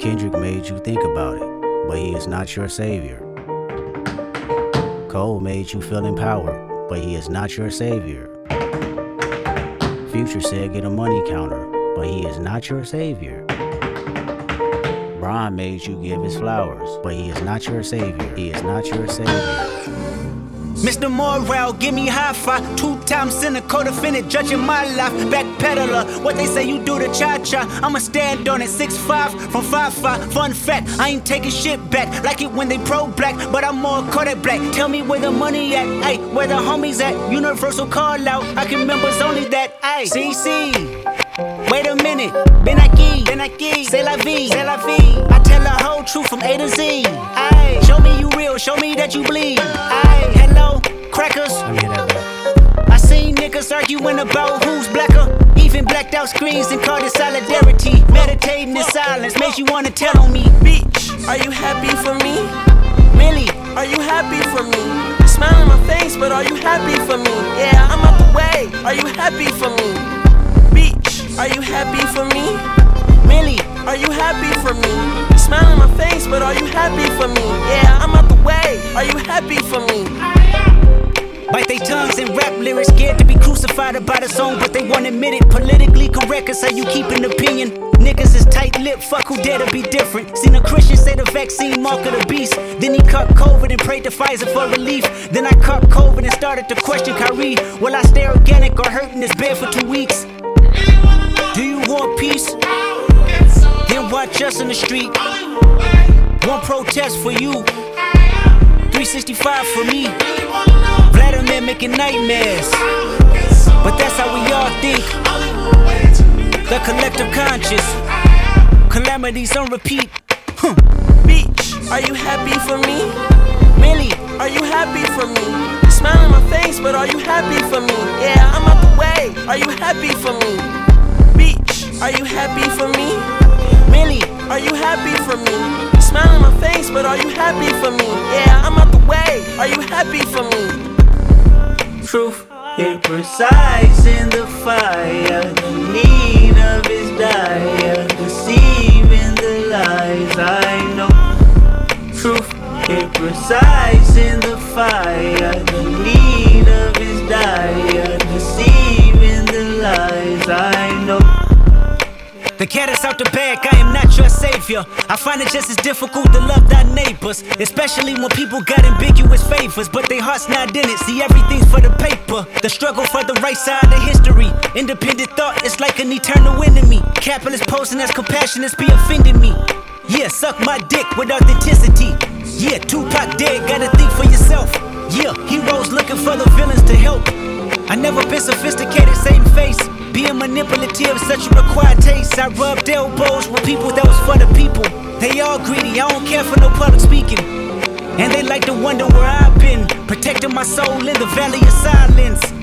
Kendrick made you think about it, but he is not your savior. Cole made you feel empowered, but he is not your savior. Future said get a money counter, but he is not your savior. Bron made you give his flowers, but he is not your savior. He is not your savior. Mr. Morale, give me high five. 2-time cynical defendant, judging my life. Backpedaler, what they say you do to cha-cha. I'ma stand on it, 6'5" from 5'5". Fun fact, I ain't taking shit back. Like it when they pro-black, but I'm more Kodak black. Tell me where the money at, ayy, where the homies at. Universal call out, I can members only that, ayy. CC, wait a minute, Ben Aki, c'est la vie, I tell the whole truth from A to Z, ayy. Show me you real, show me that you bleed, ayy. Hello, crackers. Let me hear that back. I seen niggas arguing about who's blacker. Even blacked out screens and called it solidarity. Meditating in silence makes you wanna tell on me. Bitch, are you happy for me? Really? Are you happy for me? You smile in my face, but are you happy for me? Yeah, I'm out the way. Are you happy for me? Bitch, are you happy for me? Really? Are you happy for me? You smile in my face, but are you happy for me? Yeah, I'm out the way. Are you happy for me? Bite they tongues and rap lyrics, scared to be crucified about a song, but they won't admit it. Politically correct is how you keep an opinion. Niggas is tight-lipped, fuck who dare to be different. Seen a Christian say the vaccine mark of the beast. Then he caught COVID and prayed to Pfizer for relief. Then I caught COVID and started to question Kyrie. Will I stay organic or hurt in this bed for 2 weeks? Do you want peace? Then watch us in the street. One protest for you, 365 for me. Vladimir making nightmares, but that's how we all think. The collective conscious, calamities on repeat. Bitch, are you happy for me? Really? Are you happy for me? You smile in my face, but are you happy for me? Yeah, I'm out the way. Are you happy for me? Bitch, are you happy for me? Really? Are you happy for me? You smile in my face, but are you happy for me? Yeah, I'm out the way. Are you happy for me? Truth, hit precise in the fire. The need of his dire, deceiving the lies I know. Truth, hit precise in the fire. The need of his dire, deceiving the lies I know. The cat is out the bag, I am not your savior. I find it just as difficult to love thy neighbors, especially when people got ambiguous favors, but their heart's not in it. See, everything's for the paper. The struggle for the right side of history. Independent thought is like an eternal enemy. Capitalist posing as compassionate be offending me. Yeah, suck my dick with authenticity. Yeah, Tupac dead, gotta think for yourself. Yeah, heroes looking for the villains to help. I never been sophisticated, same face. Being manipulative is such a required taste. I rubbed elbows with people that was for the people. They all greedy, I don't care for no public speaking. And they like to wonder where I've been, protecting my soul in the valley of silence.